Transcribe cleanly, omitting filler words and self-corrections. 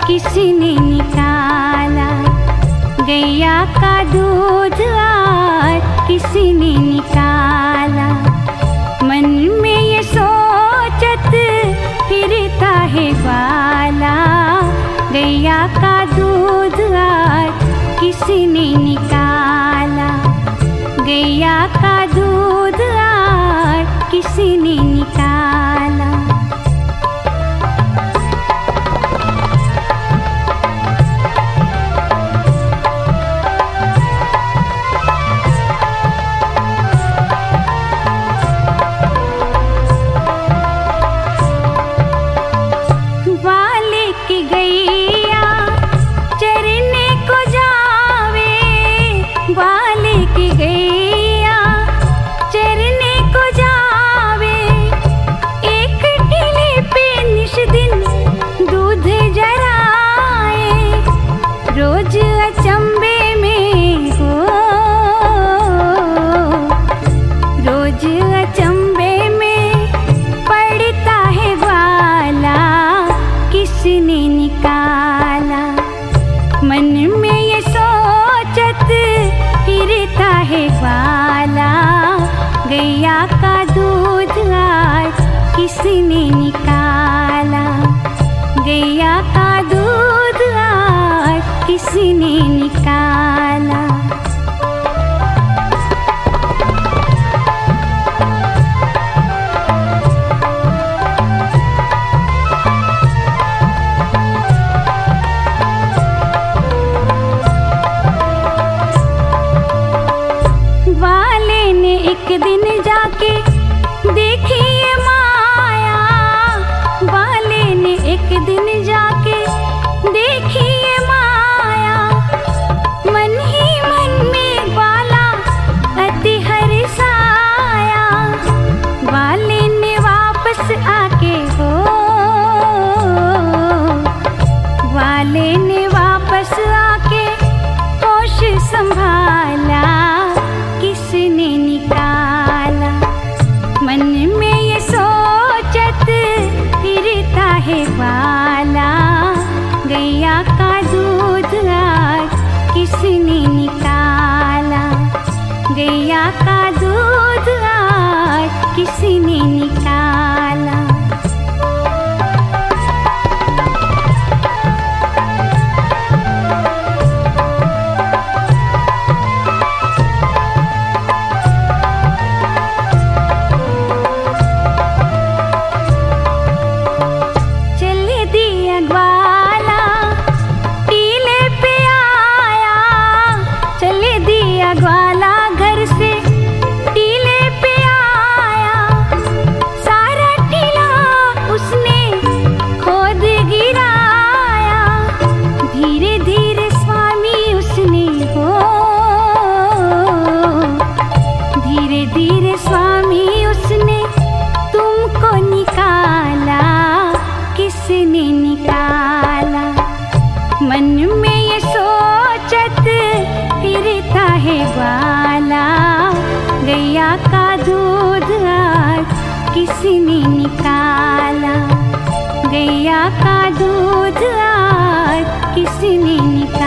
किसने निकाला, गैया का दूध आज किसने निकाला। मन में ये सोचत फिरता है ग्वाला, गैया का दूध आज किसने निकाला, गैया का दूध आज किसने निकाला। मन में ये सोचत फिरता है ग्वाला, गैया का दूध आज किसने निकाला, गैया का दूध आज किसने निकाला। एक दिन जाके देखी ये माया, वाले ने एक दिन जाके देखी ये माया, मन ही मन में ग्वाला अति हर्षाया। वाले ने वापस आके हो, वाले ने वापस आके होश संभाला, किसने निकाला। मन में ये सोचत फिरता है ग्वाला, गैया का दूध आज किसने निकाला, गैया का दूध आज किसने निकाला। ग्वाला घर से टीले पे आया, सारा टीला उसने खोद गिराया। धीरे धीरे स्वामी उसने हो, धीरे धीरे स्वामी उसने तुमको निकाला, किसने निकाला। मन में ये सोचत फिरता है ग्वाला, गैया का दूध आज किसने निकाला, गैया का दूध आज किसने निकाला।